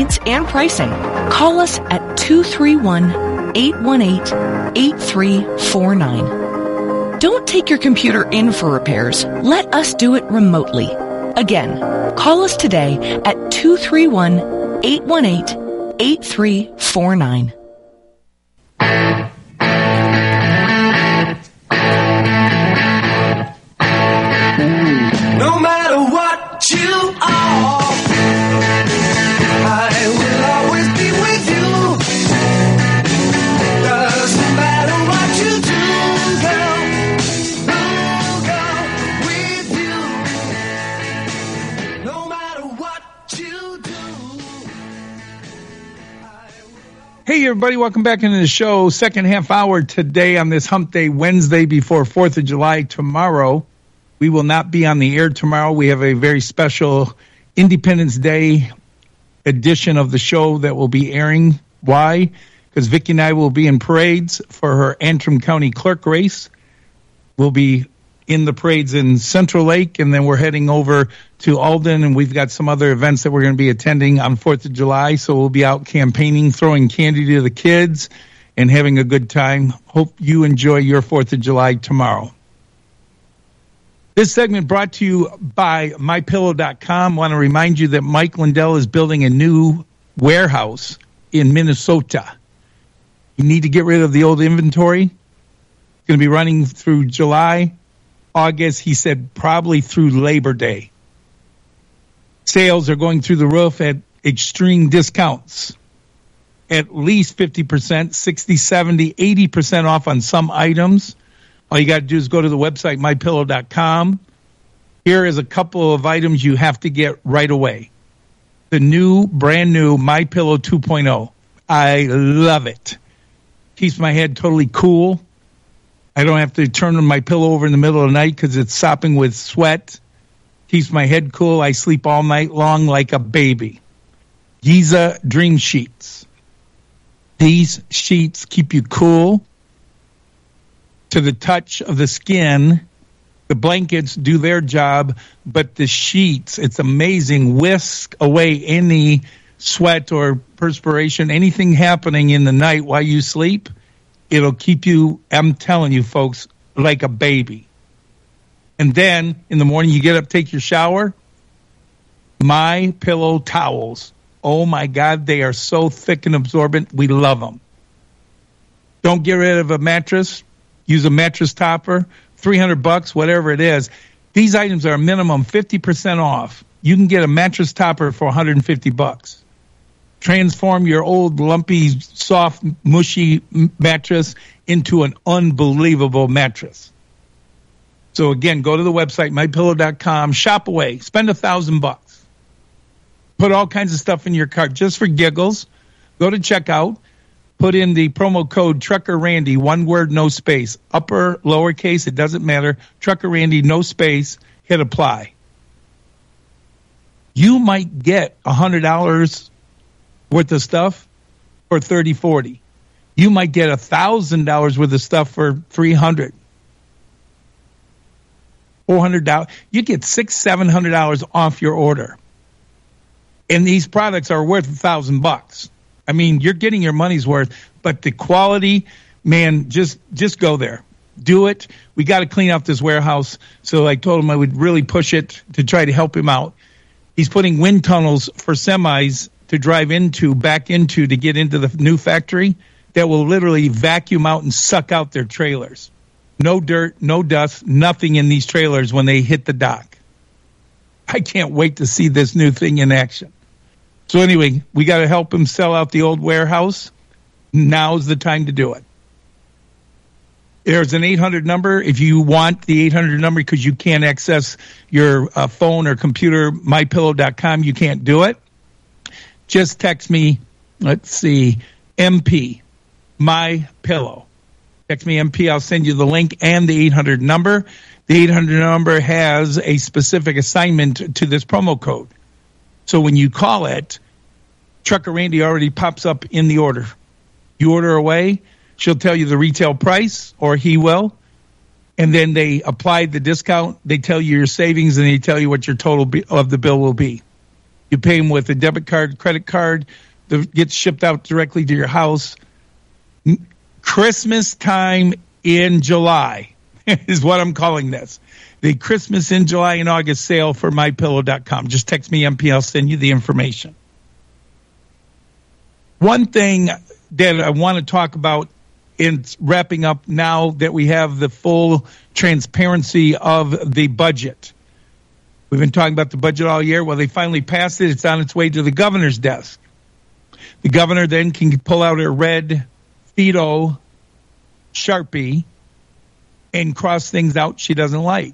rates and pricing. Call us at 231-818-8349. Don't take your computer in for repairs. Let us do it remotely. Again, call us today at 231-818-8349. No matter what you are, I will always be with you. Doesn't matter what you do, girl, I'll go with you. No matter what you do. Hey, everybody, welcome back into the show. Second half hour today on this Hump Day Wednesday before 4th of July tomorrow. We will not be on the air tomorrow. We have a very special Independence Day edition of the show that will be airing. Why? Because Vicki and I will be in parades for her Antrim County clerk race. We'll be in the parades in Central Lake, and then we're heading over to Alden, and we've got some other events that we're going to be attending on 4th of July. So we'll be out campaigning, throwing candy to the kids, and having a good time. Hope you enjoy your 4th of July tomorrow. This segment brought to you by MyPillow.com. I want to remind you that Mike Lindell is building a new warehouse in Minnesota. You need to get rid of the old inventory. It's going to be running through July, August. He said probably through Labor Day. Sales are going through the roof at extreme discounts. At least 50%, 60, 70, 80% off on some items. All you got to do is go to the website, MyPillow.com. Here is a couple of items you have to get right away. The new, brand new MyPillow 2.0. I love it. Keeps my head totally cool. I don't have to turn my pillow over in the middle of the night because it's sopping with sweat. Keeps my head cool. I sleep all night long like a baby. Giza Dream Sheets. These sheets keep you cool to the touch of the skin. The blankets do their job, but the sheets, it's amazing, whisk away any sweat or perspiration, anything happening in the night while you sleep. It'll keep you, I'm telling you folks, like a baby. And then in the morning you get up, take your shower. My Pillow towels. Oh my God, they are so thick and absorbent. We love them. Don't get rid of a mattress. Use a mattress topper, $300, whatever it is. These items are a minimum 50% off. You can get a mattress topper for $150. Transform your old lumpy, soft, mushy mattress into an unbelievable mattress. So again, go to the website, MyPillow.com, shop away, spend $1,000. Put all kinds of stuff in your cart just for giggles. Go to checkout. Put in the promo code Trucker Randy, one word, no space. Upper, lowercase, it doesn't matter. Trucker Randy, no space. Hit apply. You might get $100 worth of stuff for $30, $40. You might get $1,000 worth of stuff for $300, $400. You get $600, $700 off your order. And these products are worth $1,000. I mean, you're getting your money's worth, but the quality, man, just go there. Do it. We got to clean up this warehouse. So I told him I would really push it to try to help him out. He's putting wind tunnels for semis to drive into, back into, to get into the new factory that will literally vacuum out and suck out their trailers. No dirt, no dust, nothing in these trailers when they hit the dock. I can't wait to see this new thing in action. So anyway, we got to help him sell out the old warehouse. Now's the time to do it. There's an 800 number if you want the 800 number because you can't access your phone or computer, MyPillow.com. You can't do it. Just text me, let's see, MP, MyPillow. Text me MP. I'll send you the link and the 800 number. The 800 number has a specific assignment to this promo code. So when you call it, Trucker Randy already pops up in the order. You order away, she'll tell you the retail price, or he will, and then they apply the discount. They tell you your savings, and they tell you what your total of the bill will be. You pay them with a debit card, credit card that gets shipped out directly to your house. Christmas time in July is what I'm calling this. The Christmas in July and August sale for MyPillow.com. Just text me MP. I'll send you the information. One thing that I want to talk about in wrapping up now that we have the full transparency of the budget. We've been talking about the budget all year. Well, they finally passed it. It's on its way to the governor's desk. The governor then can pull out her red Fido Sharpie and cross things out she doesn't like.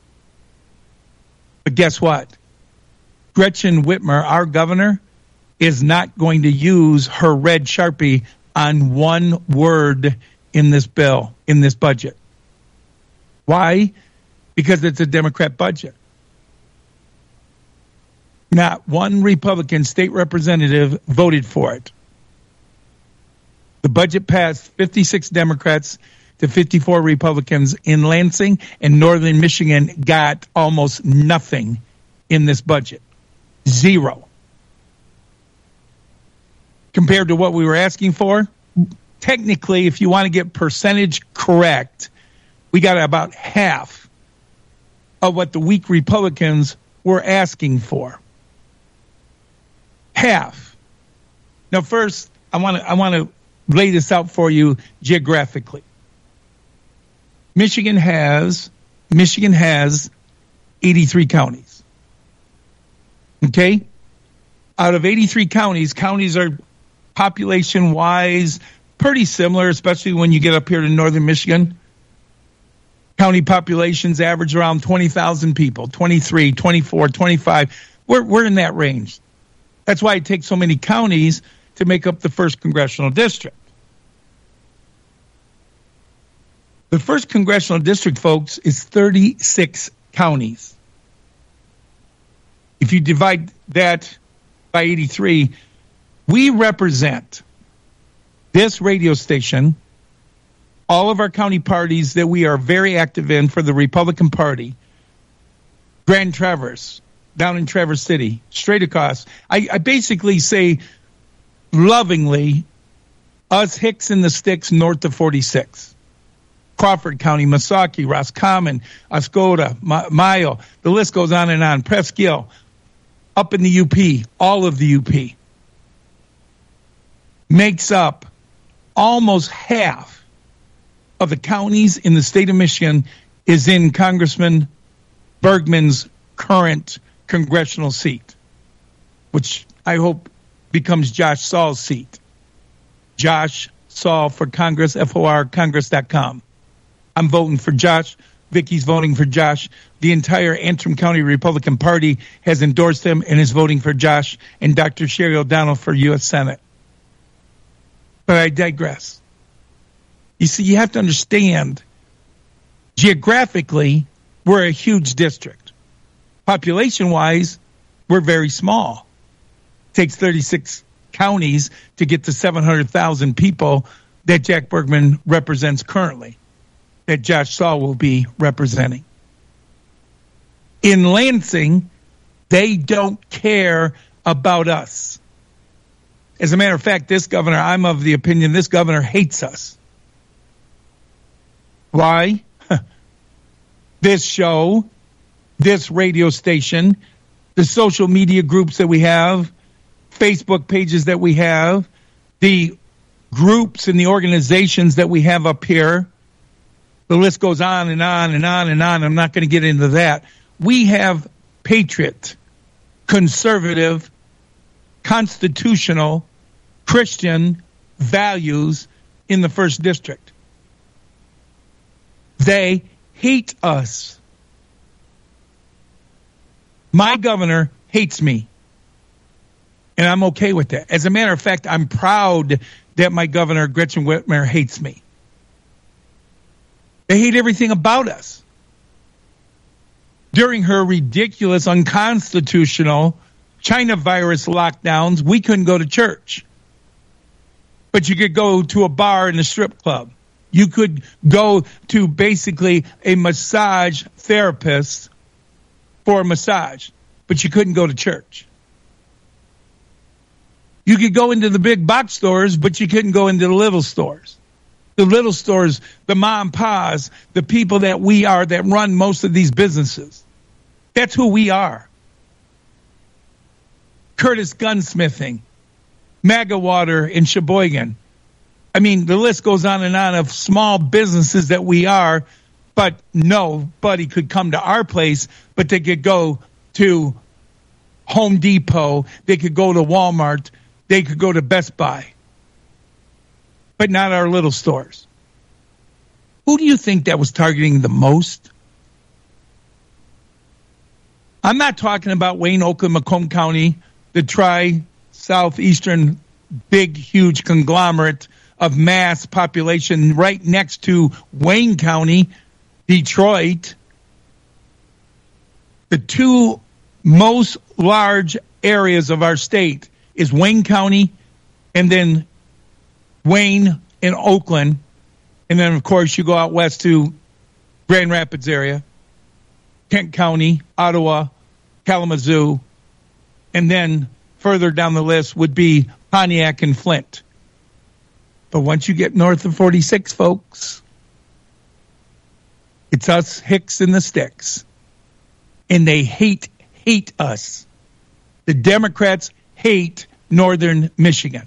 But guess what? Gretchen Whitmer, our governor, is not going to use her red Sharpie on one word in this bill, in this budget. Why? Because it's a Democrat budget. Not one Republican state representative voted for it. The budget passed 56 Democrats to 54 Republicans in Lansing, and Northern Michigan got almost nothing in this budget. Zero. Compared to what we were asking for, technically, if you want to get percentage correct, we got about half of what the weak Republicans were asking for. Half. Now, first, I want to lay this out for you geographically. Michigan has 83 counties. Okay? Out of 83 counties are population-wise pretty similar, especially when you get up here to northern Michigan. County populations average around 20,000 people, 23, 24, 25. We're in that range. That's why it takes so many counties to make up the first congressional district. The first congressional district, folks, is 36 counties. If you divide that by 83, we represent this radio station, all of our county parties that we are very active in for the Republican Party, Grand Traverse, down in Traverse City, straight across. I basically say lovingly, us Hicks and the Sticks north of 46. Crawford County, Missaukee, Roscommon, Oscoda, Mayo, the list goes on and on. Presque up in the UP, all of the UP. Makes up almost half of the counties in the state of Michigan is in Congressman Bergman's current congressional seat, which I hope becomes Josh Saul's seat. Josh Saul for Congress, FOR, Congress.com. I'm voting for Josh. Vicky's voting for Josh. The entire Antrim County Republican Party has endorsed him and is voting for Josh and Dr. Sherry O'Donnell for U.S. Senate. But I digress. You see, you have to understand, geographically, we're a huge district. Population-wise, we're very small. It takes 36 counties to get to 700,000 people that Jack Bergman represents currently, that Josh Saul will be representing. In Lansing, they don't care about us. As a matter of fact, this governor, I'm of the opinion this governor hates us. Why? This show, this radio station, the social media groups that we have, Facebook pages that we have, the groups and the organizations that we have up here. The list goes on and on and on and on. I'm not going to get into that. We have patriot, conservative, constitutional, Christian values in the first district. They hate us. My governor hates me. And I'm okay with that. As a matter of fact, I'm proud that my governor, Gretchen Whitmer, hates me. They hate everything about us. During her ridiculous, unconstitutional China virus lockdowns, we couldn't go to church. But you could go to a bar and a strip club. You could go to basically a massage therapist for a massage, but you couldn't go to church. You could go into the big box stores, but you couldn't go into the little stores. The little stores, the mom and pa's, the people that we are that run most of these businesses. That's who we are. Curtis Gunsmithing, MAGA Water in Sheboygan. I mean, the list goes on and on of small businesses that we are, but nobody could come to our place, but they could go to Home Depot, they could go to Walmart, they could go to Best Buy, but not our little stores. Who do you think that was targeting the most? I'm not talking about Wayne, Oakland, Macomb County, the tri-southeastern big, huge conglomerate of mass population right next to Wayne County, Detroit. The two most large areas of our state is Wayne County and then Wayne and Oakland. And then, of course, you go out west to Grand Rapids area, Kent County, Ottawa, Kalamazoo, and then further down the list would be Pontiac and Flint. But once you get north of 46, folks, it's us Hicks and the Sticks. And they hate us. The Democrats hate northern Michigan.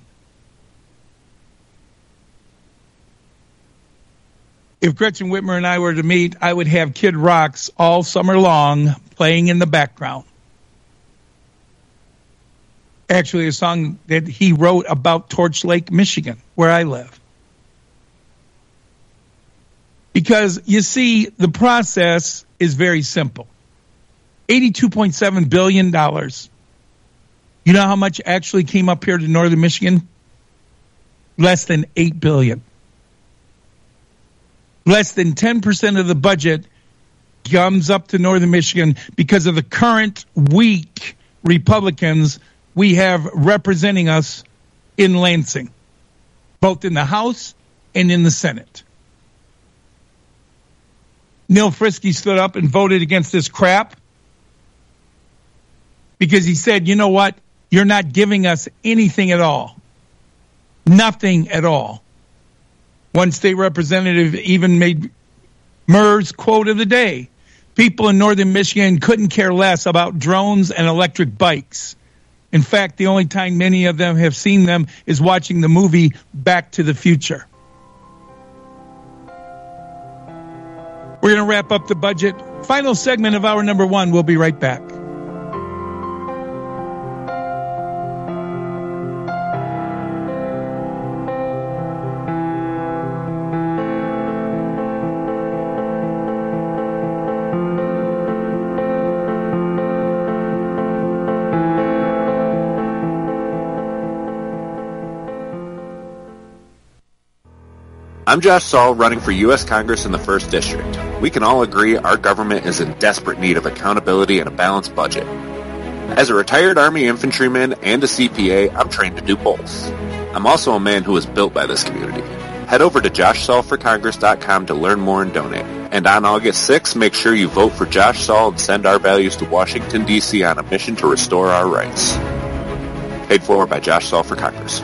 If Gretchen Whitmer and I were to meet, I would have Kid Rocks all summer long playing in the background. Actually, a song that he wrote about Torch Lake, Michigan, where I live. Because, you see, the process is very simple. $82.7 billion. You know how much actually came up here to northern Michigan? Less than $8 billion. Less than 10% of the budget comes up to northern Michigan because of the current weak Republicans we have representing us in Lansing, both in the House and in the Senate. Neil Frisky stood up and voted against this crap because he said, you know what? You're not giving us anything at all. Nothing at all. One state representative even made Murr's quote of the day. People in northern Michigan couldn't care less about drones and electric bikes. In fact, the only time many of them have seen them is watching the movie Back to the Future. We're going to wrap up the budget. Final segment of hour number one. We'll be right back. I'm Josh Saul, running for U.S. Congress in the 1st District. We can all agree our government is in desperate need of accountability and a balanced budget. As a retired Army infantryman and a CPA, I'm trained to do both. I'm also a man who was built by this community. Head over to JoshSaulForCongress.com to learn more and donate. And on August 6th, make sure you vote for Josh Saul and send our values to Washington, D.C. on a mission to restore our rights. Paid for by Josh Saul for Congress.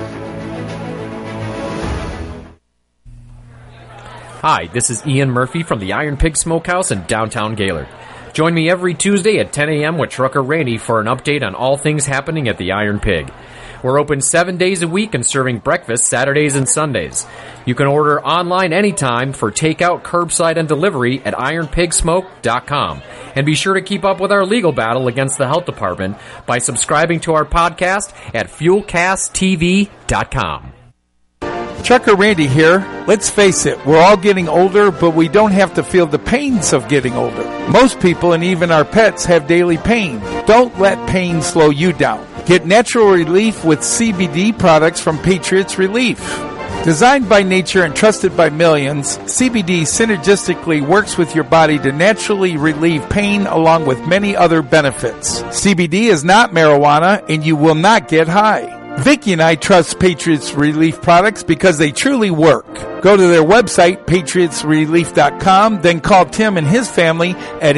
Hi, this is Ian Murphy from the Iron Pig Smokehouse in downtown Gaylord. Join me every Tuesday at 10 a.m. with Trucker Randy for an update on all things happening at the Iron Pig. We're open 7 days a week and serving breakfast Saturdays and Sundays. You can order online anytime for takeout, curbside, and delivery at ironpigsmoke.com. And be sure to keep up with our legal battle against the health department by subscribing to our podcast at fuelcasttv.com. Trucker Randy here. Let's face it, we're all getting older, but we don't have to feel the pains of getting older. Most people and even our pets have daily pain. Don't let pain slow you down. Get natural relief with CBD products from Patriots Relief. Designed by nature and trusted by millions, CBD synergistically works with your body to naturally relieve pain along with many other benefits. CBD is not marijuana and you will not get high. Vicky and I trust Patriots Relief products because they truly work. Go to their website, patriotsrelief.com, then call Tim and his family at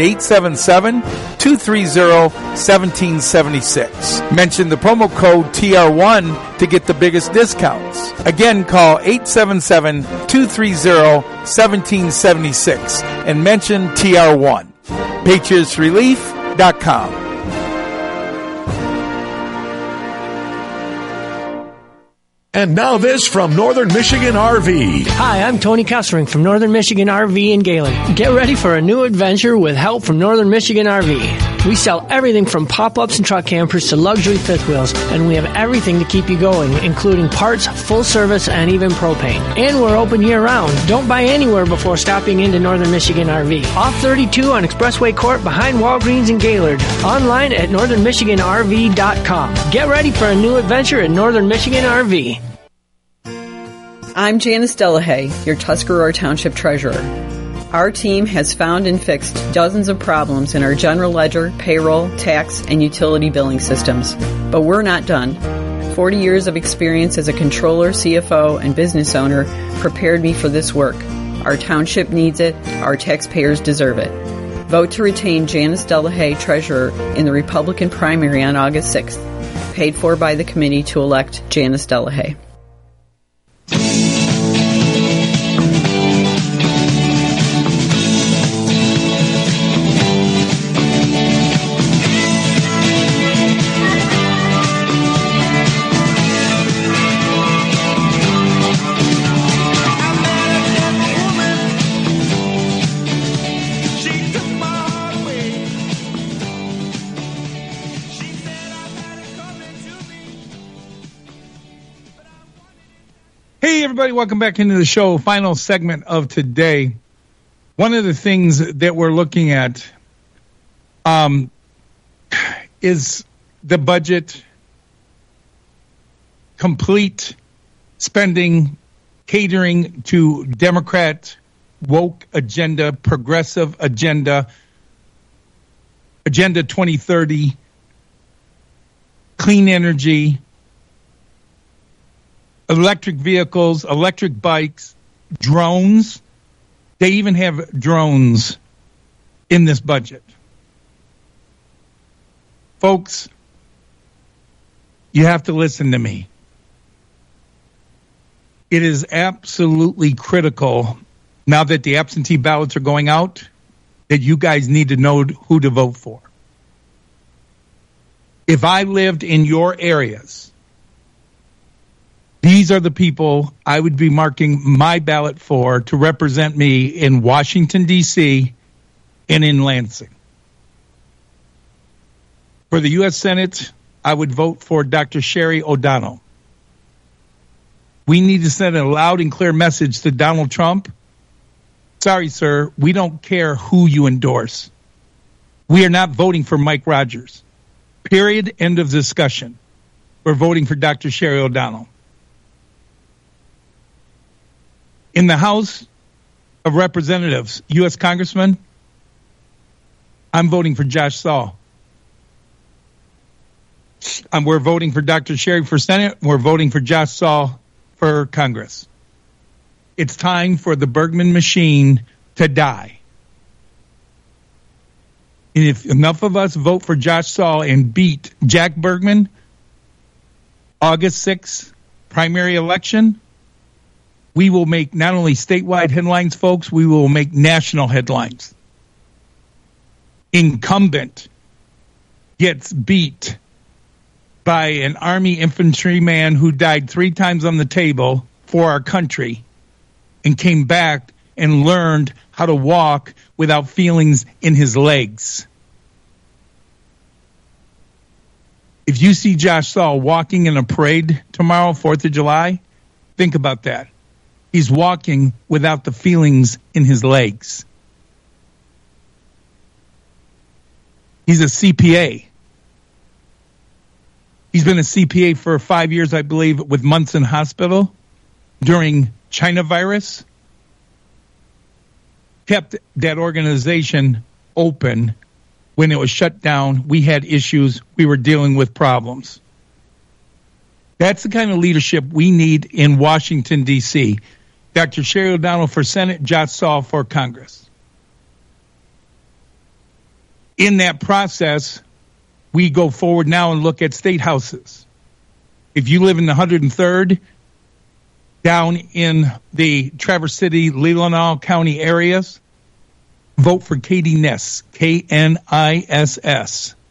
877-230-1776. Mention the promo code TR1 to get the biggest discounts. Again, call 877-230-1776 and mention TR1. patriotsrelief.com. And now this from Northern Michigan RV. Hi, I'm Tony Kessering from Northern Michigan RV in Galen. Get ready for a new adventure with help from Northern Michigan RV. We sell everything from pop-ups and truck campers to luxury fifth wheels, and we have everything to keep you going, including parts, full service, and even propane. And we're open year-round. Don't buy anywhere before stopping into Northern Michigan RV. Off 32 on Expressway Court behind Walgreens in Gaylord. Online at northernmichiganrv.com. Get ready for a new adventure at Northern Michigan RV. I'm Janice Delahaye, your Tuscarora Township Treasurer. Our team has found and fixed dozens of problems in our general ledger, payroll, tax, and utility billing systems. But we're not done. 40 years of experience as a controller, CFO, and business owner prepared me for this work. Our township needs it. Our taxpayers deserve it. Vote to retain Janice Delahaye, Treasurer, in the Republican primary on August 6th. Paid for by the committee to elect Janice Delahaye. Hey, everybody, welcome back into the show. Final segment of today. One of the things that we're looking at is the budget, complete spending, catering to Democrat woke agenda, progressive agenda, Agenda 2030, clean energy, electric vehicles, electric bikes, drones. They even have drones in this budget. Folks, you have to listen to me. It is absolutely critical, now that the absentee ballots are going out, that you guys need to know who to vote for. If I lived in your areas, these are the people I would be marking my ballot for to represent me in Washington, D.C. and in Lansing. For the U.S. Senate, I would vote for Dr. Sherry O'Donnell. We need to send a loud and clear message to Donald Trump. Sorry, sir, we don't care who you endorse. We are not voting for Mike Rogers. Period. End of discussion. We're voting for Dr. Sherry O'Donnell. In the House of Representatives, U.S. Congressman, I'm voting for Josh Saul. We're voting for Dr. Sherry for Senate. We're voting for Josh Saul for Congress. It's time for the Bergman machine to die. And if enough of us vote for Josh Saul and beat Jack Bergman, August 6th primary election, we will make not only statewide headlines, folks, we will make national headlines. Incumbent gets beat by an Army infantryman who died 3 times on the table for our country and came back and learned how to walk without feelings in his legs. If you see Josh Saul walking in a parade tomorrow, 4th of July, think about that. He's walking without the feelings in his legs. He's a CPA. He's been a CPA for 5 years, I believe, with Munson Hospital during China virus. Kept that organization open when it was shut down. We had issues. We were dealing with problems. That's the kind of leadership we need in Washington, D.C. Dr. Sherry O'Donnell for Senate, Josh Saul for Congress. In that process, we go forward now and look at state houses. If you live in the 103rd, down in the Traverse City, Leelanau County areas, vote for Katie Niss, K-N-I-S-S.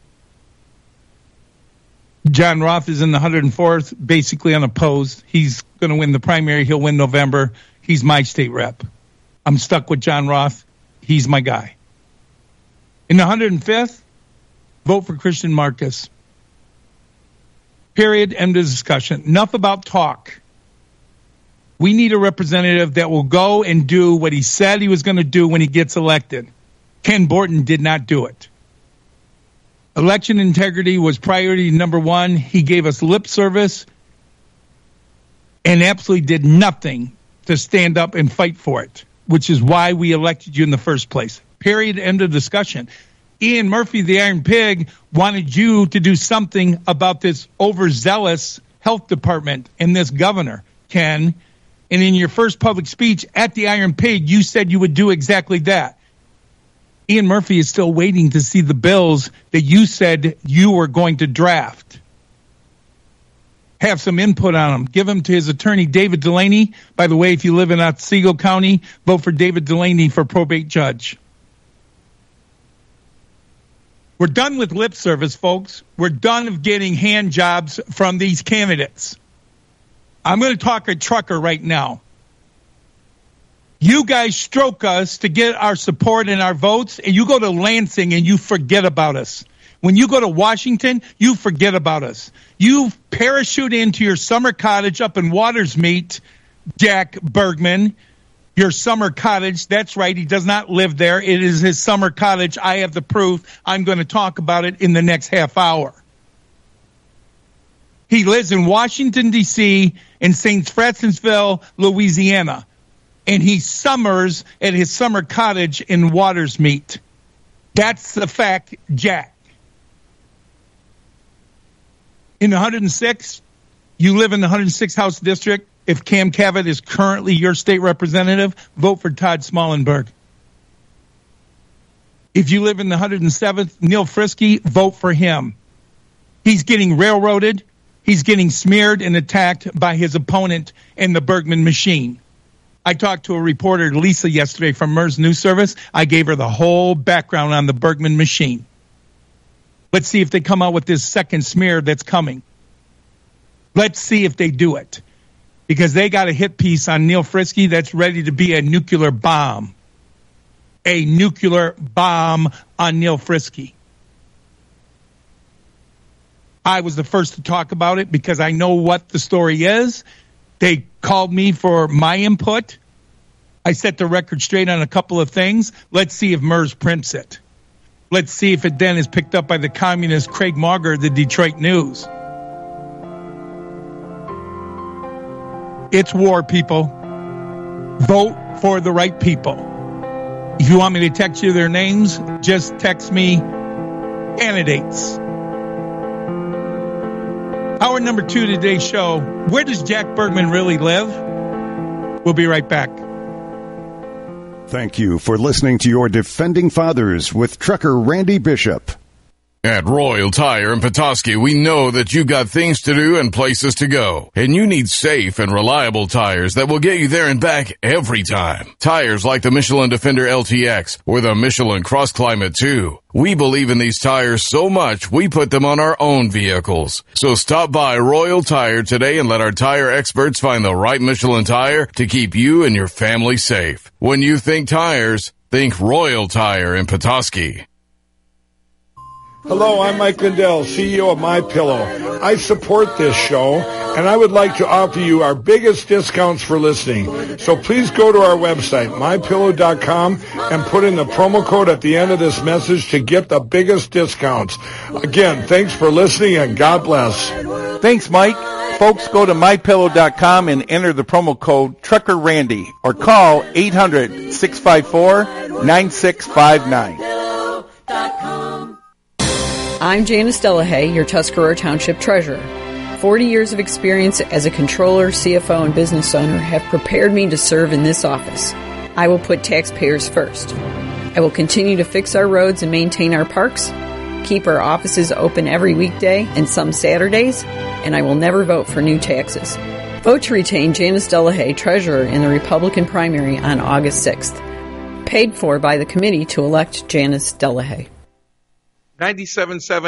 John Roth is in the 104th, basically unopposed. He's going to win the primary. He'll win November. He's my state rep. I'm stuck with John Roth. He's my guy. In the 105th, vote for Christian Marcus. Period. End of discussion. Enough about talk. We need a representative that will go and do what he said he was going to do when he gets elected. Ken Borton did not do it. Election integrity was priority number one. He gave us lip service and absolutely did nothing to stand up and fight for it, which is why we elected you in the first place. Period. End of discussion. Ian Murphy, the Iron Pig, wanted you to do something about this overzealous health department and this governor, Ken. And in your first public speech at the Iron Pig, you said you would do exactly that. Ian Murphy is still waiting to see the bills that you said you were going to draft. Have some input on them. Give them to his attorney, David Delaney. By the way, if you live in Otsego County, vote for David Delaney for probate judge. We're done with lip service, folks. We're done of getting hand jobs from these candidates. I'm going to talk a trucker right now. You guys stroke us to get our support and our votes, and you go to Lansing and you forget about us. When you go to Washington, you forget about us. You parachute into your summer cottage up in Watersmeet, Jack Bergman, your summer cottage. That's right. He does not live there. It is his summer cottage. I have the proof. I'm going to talk about it in the next half hour. He lives in Washington, D.C., in St. Francisville, Louisiana. And he summers at his summer cottage in Watersmeet. That's the fact, Jack. In the 106, you live in the 106 House District. If Cam Cavett is currently your state representative, vote for Todd Smallenberg. If you live in the 107th, Neil Frisky, vote for him. He's getting railroaded. He's getting smeared and attacked by his opponent in the Bergman machine. I talked to a reporter, Lisa, yesterday from MERS News Service. I gave her the whole background on the Bergman machine. Let's see if they come out with this second smear that's coming. Let's see if they do it. Because they got a hit piece on Neil Frisky that's ready to be a nuclear bomb. A nuclear bomb on Neil Frisky. I was the first to talk about it because I know what the story is. They called me for my input. I set the record straight on a couple of things. Let's see if MERS prints it. Let's see if it then is picked up by the communist Craig Mauger, the Detroit News. It's war, people. Vote for the right people. If you want me to text you their names, just text me candidates. Hour number 2 of today's show, where does Jack Bergman really live? We'll be right back. Thank you for listening to your Defending Fathers with trucker Randy Bishop. At Royal Tire in Petoskey, we know that you've got things to do and places to go, and you need safe and reliable tires that will get you there and back every time. Tires like the Michelin Defender LTX or the Michelin Cross Climate 2. We believe in these tires so much, we put them on our own vehicles. So stop by Royal Tire today and let our tire experts find the right Michelin tire to keep you and your family safe. When you think tires, think Royal Tire in Petoskey. Hello, I'm Mike Lindell, CEO of MyPillow. I support this show, and I would like to offer you our biggest discounts for listening. So please go to our website, MyPillow.com, and put in the promo code at the end of this message to get the biggest discounts. Again, thanks for listening, and God bless. Thanks, Mike. Folks, go to MyPillow.com and enter the promo code Trucker Randy or call 800-654-9659. I'm Janice Delahaye, your Tuscarora Township Treasurer. 40 years of experience as a controller, CFO, and business owner have prepared me to serve in this office. I will put taxpayers first. I will continue to fix our roads and maintain our parks, keep our offices open every weekday and some Saturdays, and I will never vote for new taxes. Vote to retain Janice Delahaye, Treasurer, in the Republican primary on August 6th. Paid for by the committee to elect Janice Delahaye. 97.7